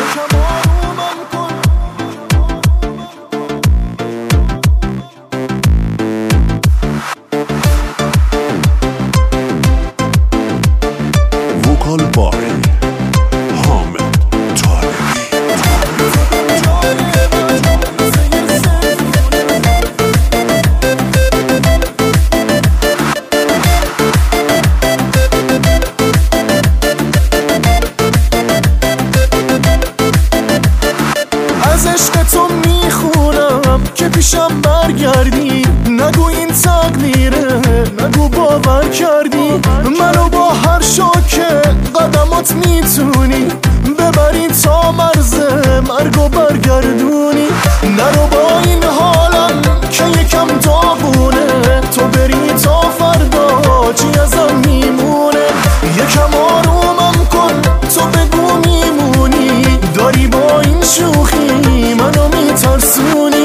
وکال باری حامد طالبی. از عشق تو میخونم که پیشم برگردی، نگو این تقدیره، نگو باور کردی منو با هر شوکه قدمات میتونی ببری تا مرز مرگو برگردونی. نرو با این حالم که یکم داغونه، تو بری تا فردا چی ازم میمونه. یکم آرومم کن، تو بگو میمونی، داری با این شوخی منو میترسونی.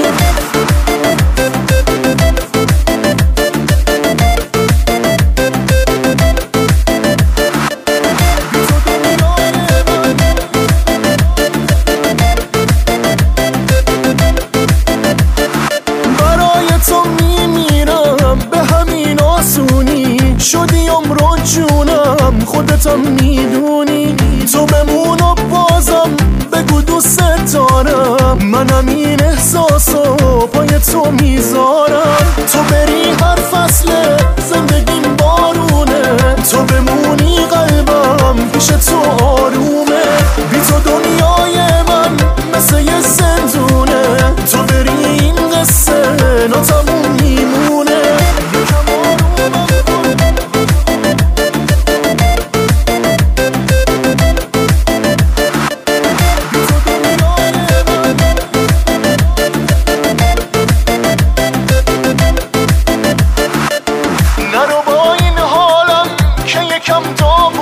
شدی عمرو جونم، خودتم میدونی، تو بمون و بازم بگو دوست دارم. منم این احساسو پای تو میذارم، تو بری هر فصل زندگیم بارونه، تو بمونی قلبم پیش تو آرومه. بی تو دنیای من مثل یه زندونه، تو بری این قصه ناتموم میمونه. نرو با این حالم که یکم